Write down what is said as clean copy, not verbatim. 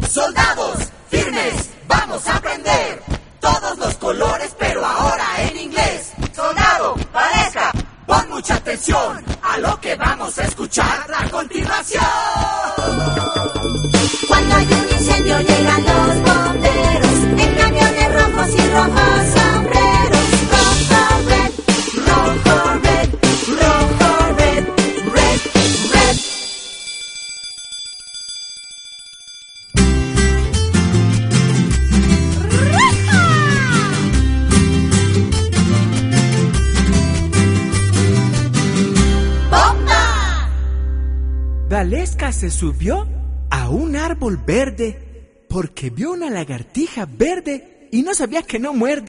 Soldados, firmes, vamos a aprender todos los colores, pero ahora en inglés. Soldado, parezca, pon mucha atención a lo que vamos a escuchar a continuación. Cuando hay un incendio llegan los bomberos en camiones rojos y rojos sombreros. Rojo, red, rojo, red, rojo, red, red, red. ¡Bomba! Valesca se subió a un árbol verde porque vio una lagartija verde y no sabía que no muerde.